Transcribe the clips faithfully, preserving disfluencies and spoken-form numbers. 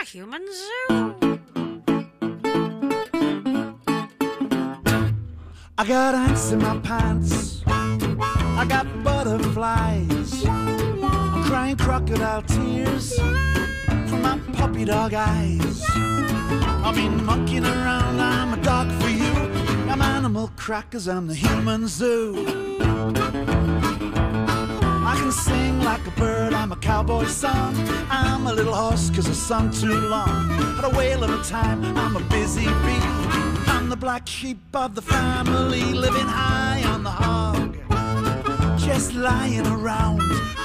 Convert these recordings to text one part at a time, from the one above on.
a human zoo. I got ants in my pants, I got butterflies, I'm crying crocodile tears from my puppy dog eyes. I've been mucking around, I'm a dog for you, I'm animal crackers, I'm the human zoo. I can sing like a bird, I'm a cowboy song, I'm a little horse cause I sung too long. Had a whale of a time, I'm a busy bee, I'm the black sheep of the family, living high on the hog, just lying around,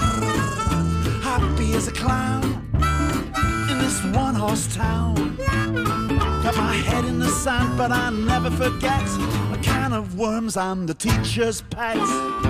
happy as a clown in this one-horse town. Got my head in the sand, but I never forget a can of worms, I'm the teacher's pet.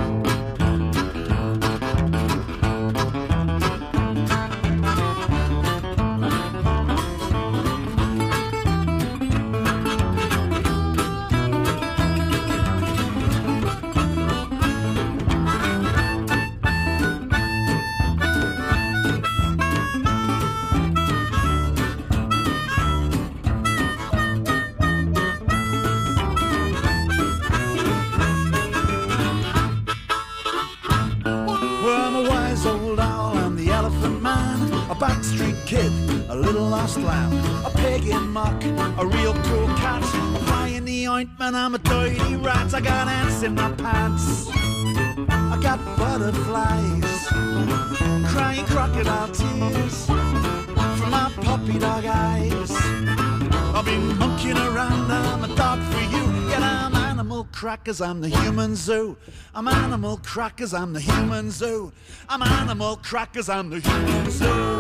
Backstreet kid, a little lost lamb, a pig in muck, a real cool cat, a fly in the ointment, I'm a dirty rat. I got ants in my pants, I got butterflies, crying crocodile tears from my puppy dog eyes. I've been monkeying around, I'm a dog for you, yet I'm animal crackers, I'm the human zoo. I'm animal crackers, I'm the human zoo. I'm animal crackers, I'm the human zoo.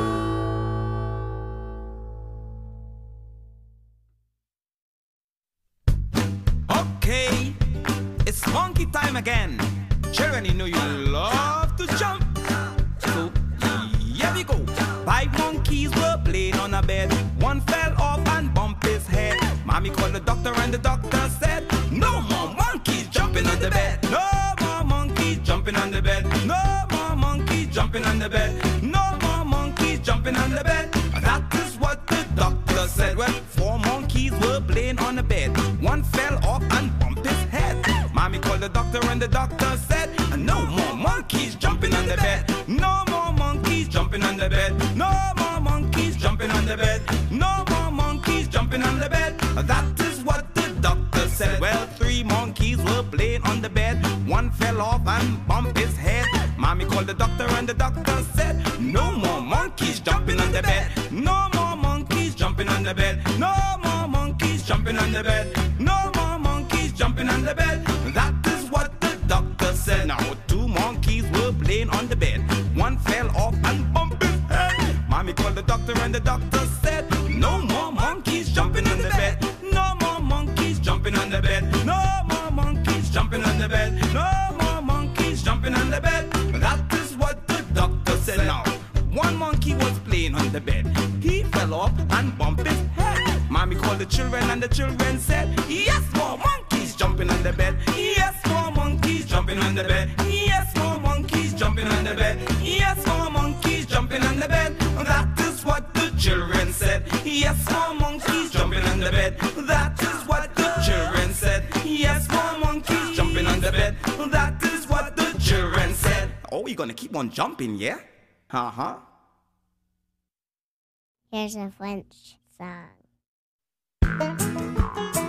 Okay, it's monkey time again. Children, you know you love to jump. So, here we go. Five monkeys were playing on a bed. One fell off and bumped his head. Mommy called the doctor and the doctor said, no more monkeys jumping on the bed. No more monkeys jumping on the bed. No more monkeys jumping on the bed. No more monkeys jumping on the bed. That is what the doctor said. Well, four monkeys were playing on the bed. One fell off and bumped his head. Mommy called the doctor and the doctor said, no more monkeys jumping on the bed. No more monkeys jumping on the bed. No more monkeys jumping on the bed. No more monkeys jumping on the bed. That is what the doctor said. Well, three monkeys were playing on the bed. One fell off and bumped his head. Mommy called the doctor and the doctor said, no more monkeys jumping on the bed. No more monkeys jumping on the bed. No more monkeys jumping on the bed. No more monkeys jumping on the bed. That is what the doctor said. Now two monkeys were playing on the bed. One fell off and bumped his head. Mommy called the doctor and the doctor said, no more monkeys jumping on the bed. No more monkeys jumping on the bed. No more monkeys jumping on the bed. No more monkeys jumping on the bed. That is what the doctor said. Now one monkey was playing on the bed. He fell off and bumped his head. Mommy called the children and the children said, yes, more monkeys jumping on the bed. Yes, more monkeys jumping on the bed. Yes, more monkeys jumping on the bed. Yes, more monkeys jumping on the bed. That is what the children said. Yes, more monkeys jumping on the bed. That is what the children said. Yes, more monkeys jumping on the bed. That is what the children said. Oh, you're gonna keep on jumping, yeah? Uh-huh. Here's a French song.